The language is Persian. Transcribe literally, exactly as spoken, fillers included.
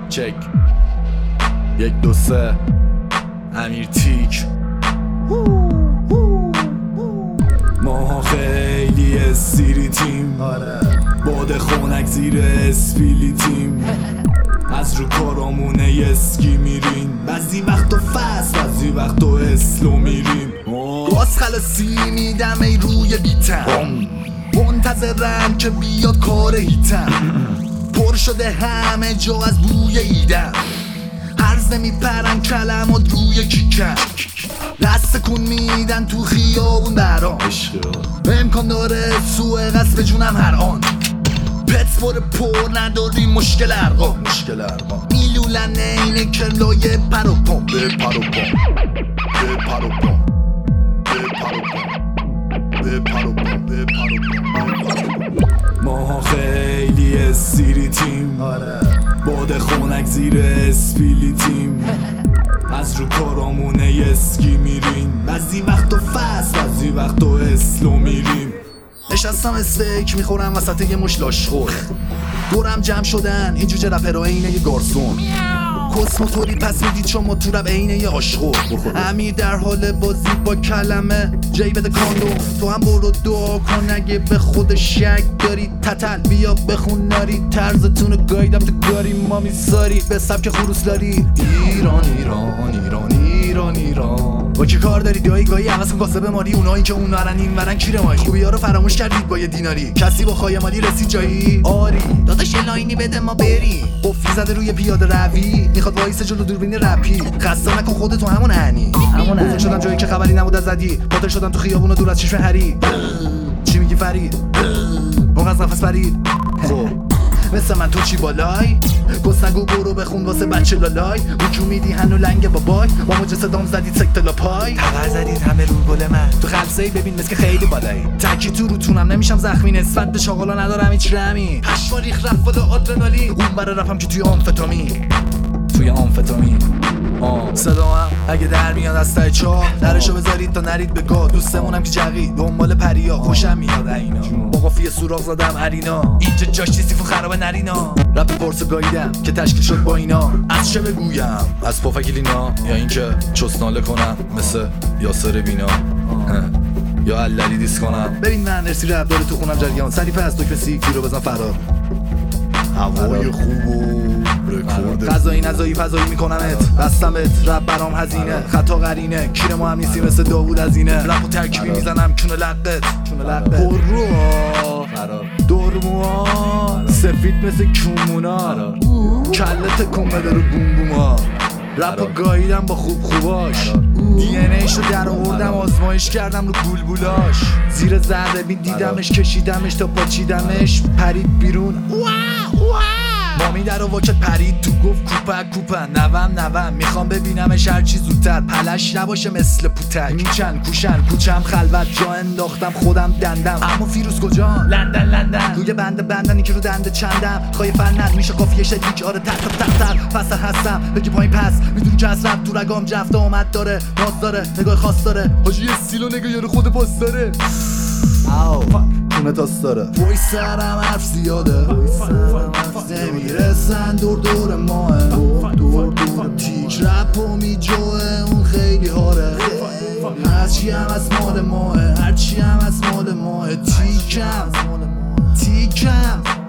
چک یک دو سه امیر تیک. ما خیلی اسیریتیم، باد خونک زیر اسپیلیتیم، از رو کارامونه اسکی میریم، بعضی وقت و فصل بعضی وقت و اسلو میریم. باز خلاصی میدم ای روی بیتم، منتظرم که بیاد کار هیتم، پر شده همه جا از بوی ایدم، عرض نمیپرن کلمات روی کیکم، دست کن میدن تو خیابون برام، امکان داره سوء قصد به جونم هر آن، پت پر پر نداری مشکل ارقام، مشکل ارقام میلولن اینه کلای پروپام، به پروپام به پروپام به پروپام به پروپام به پروپام. ما خیلی اسیریتیم، باد خونک زیر اسپیلیتیم، از رو کارامونه اسکی میریم، بعضی وقت و فصل بعضی وقت و اسلو میریم. نشستم استیک میخورم وسط یه مش لاشخور، دورم جمع شدن این جوجه رپرها اینه یه گارسون، کسموتوری پس میدید شما تو رب اینه یه آشخور، امیر در حال بازی با کلمه جی بده کاندوم، تو هم برو دعا کن اگه به خود شک داری، تتل بیا بخون ناری، طرزتونو گایدم تو گاری ما میساری به سبک خروس لاری. ایران ایران ایران ایران ایران با کی کار داری دایی گاهی عوض کن کاسه بماری، اونایی که اون ورن این ورن کیره مایی، خوبی ها رو فراموش کردید با یه دیناری، کسی با خواهی مالی رسید جایی آری داداش یه لاینی بده ما بریم، قفلی زده روی پیاده روی میخواد وایس جلو دوربین رپی، خسته نکن خودتو همون عنی همون عنی شدم جایی که خبری نبود از زدی، پاتر شدم تو خیابون و دور از چشم هری، چی میگی فرید موقع از نفس برید، خب مثل من تو چی بالای گست نگو برو بخون واسه بچه لالای، وجو میدی هنو لنگ بابای با موج صدام زدید سکتلا پای، تبر زدید همه رو گل من تو خلصه‌ای ببین مثل که خیلی بالایی، تکی تو روتونم نمیشم زخمی نسبت به شاغلا ندارم هیچ رمی، پشما ریخ رفت بالا آدرنالین، اون برای رفم که توی آمفتامین توی آمفتامین آه صدا هم اگه در میاد از تای چاه درشو بذارید تا نرید به گاه، دوستمونم که جقید دنبال پریا خوشم میاد اینا، با قافیه سوراخ زدم ارینا اینجا جاش سیفو خرابه نرینا، رپ پرسو گاییدم که تشکیل شد با اینا، از چه بگویم از پفکلینا یا اینکه چسناله کنم مثل یاسر بینا یا عللی دیس کنم. ببین من ارسی رپ داره تو خونم جریان، سریف از دکمه سیکی رو بزن فرار، هوای خوب و رکورد غذایی نزایی فضایی میکنمت، بستمت رب برام هزینه، خطا قرینه کیر ما هم نیستی مثل داوود از اینه، رپ و ترکیبی میزنم کونه لقت کونه لقت پر رو دورموها سفید مثل کمونا، کلت کن بده رو بوم بوما، رپ و گاییدم با خوب خوباش، دی ان ایشو در آوردم آزمایش کردم رو بولبولاش، زیر ذره بین دیدمش کشیدمش تا پاچیدمش پرید بیرون، مامی در واکت پرید تو گفت کوپک کوپن نوم نوم میخوام ببینمش هرچی زودتر، پلش نباشه مثل پوتک، میچن کوشن کوچم خلوت جا انداختم خودم دندم، اما فیروز کجا لندن لندن روی بنده بندنی که رو دنده چندم، خواهی فنن میشه قافیه شدیک آره تق تق تق فصل هستم بگی پایین پس میدونی که از رب تو رگام جفت آمد داره ناز داره نگاه خاص داره، حاجی یه سیلو نگاه یارو خود پاس داره آو خونه تاس داره، وای سرم حرف زیاده نمیرسن دور دور ماه دور دور دور تیک رپ و میجوه اون خیلی هاره، هرچی هم از مال ماه هرچی هم از مال ماه، تیکم تیکم